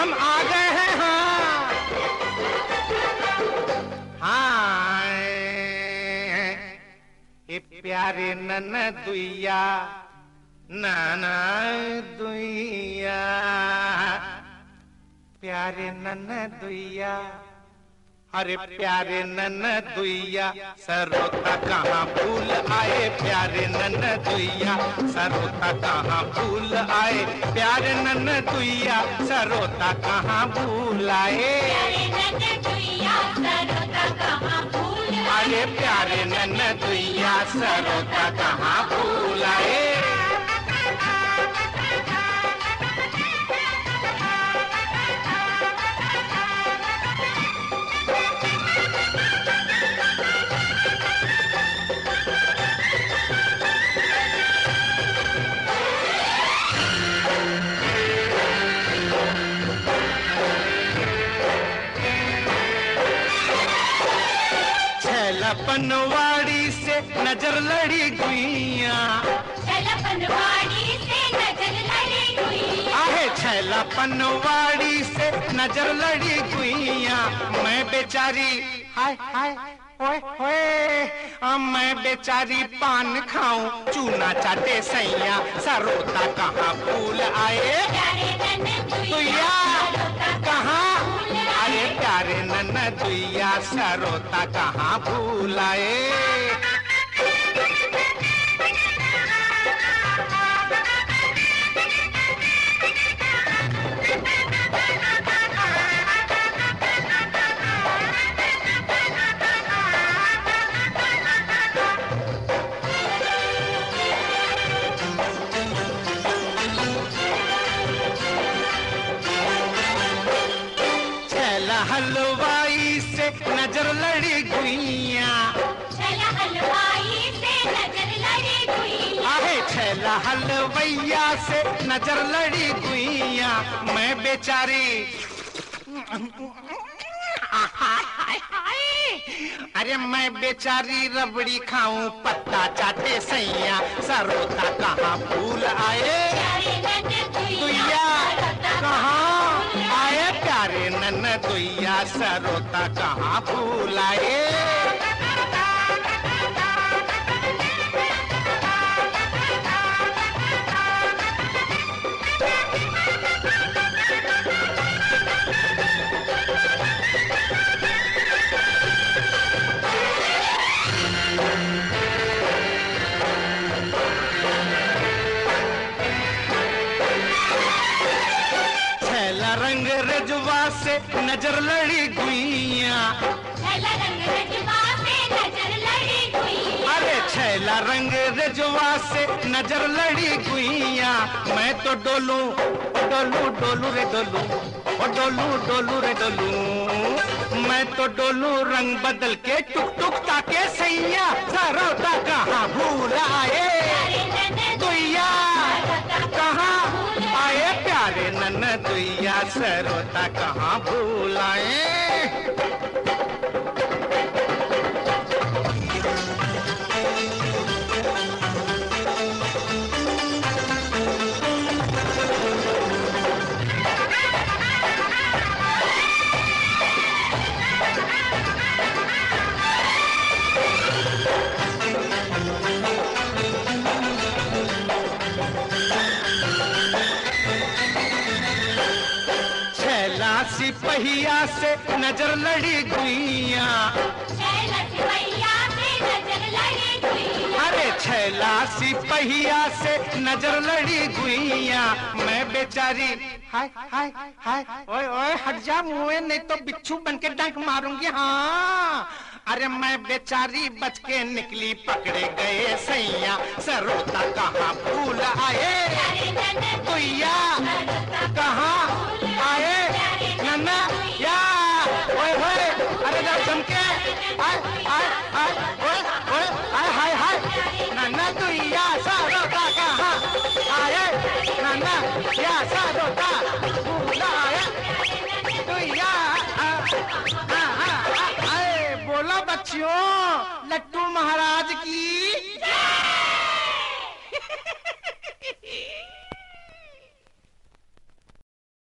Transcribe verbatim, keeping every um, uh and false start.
हम आ गए हैं। हाँ हाँ ये प्यारे ननदुइया ननदुइया प्यारे ननदुइया अरे प्यारे ननदुइया सरोता कहाँ फूल आए प्यारे ननदुइया सरोता कहाँ फूल आए प्यारे ननदुइया सरोता कहाँ फूल आए अरे प्यारे ननदुइया सरोता कहाँ फूल आए। बनवाड़ी से नजर लड़ी गुइया बनवाड़ी से नजर लड़ी गुइया आहे छैला बनवाड़ी से नजर लड़ी गुइया मैं बेचारी हाय हाय ओए ओए मैं बेचारी पान खाऊं चूना चाटे सैया सरोता कहाँ फूल आए दुइया कहाँ अरे प्यारे ननदुइया सरोता कहाँ फूल आए। हलवाई से नजर लड़ी गुइया छैला हलवाई से नजर लड़ी गुइया आहे छैला हलवैया से नजर लड़ी गुइया मैं बेचारी अरे मैं बेचारी रबड़ी खाऊं पत्ता चाटे सैया सरोता कहाँ फूल आए दुइया कहाँ आए प्यारे ननदुइया सरोता कहाँ फूल आए। रंग रजवा से नजर लड़ी गुइया रंग रजवा से नजर लड़ी गुइया अरे छैला रंग रजवा से नजर लड़ी गुइया मैं तो डोलू डोलू डोलू रे डोलू ओ डोलू डोलू रे डोलू मैं तो डोलू रंग बदल के टुक टुक ताके सैया सरोता कहाँ भूल आए दुइया कहाँ आए प्यारे ननदुइया सरोता कहाँ भूल आए। सिपहिया से नजर लड़ी गुइया अरे छैला सिपहिया से नजर लड़ी गुइया मैं बेचारी हाय हाय हाय ओए ओए हट जा मुँह नहीं तो बिच्छू बन के डंक मारूंगी। हाँ अरे मैं बेचारी बच के निकली पकड़े गए सैया सरोता कहाँ फूल आए दुइया कहाँ